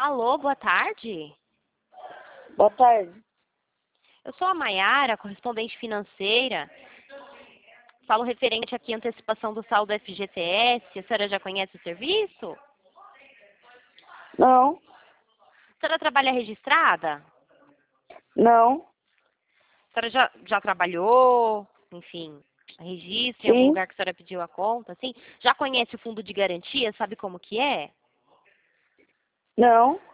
Alô, boa tarde. Boa tarde. Eu sou a Maiara, correspondente financeira. Falo referente aqui à antecipação do saldo FGTS. A senhora já conhece o serviço? Não, A senhora trabalha registrada? não, A senhora já trabalhou, enfim, registro em algum sim, lugar que a senhora pediu a conta, assim? Já conhece o fundo de garantia? Sabe como que é? não,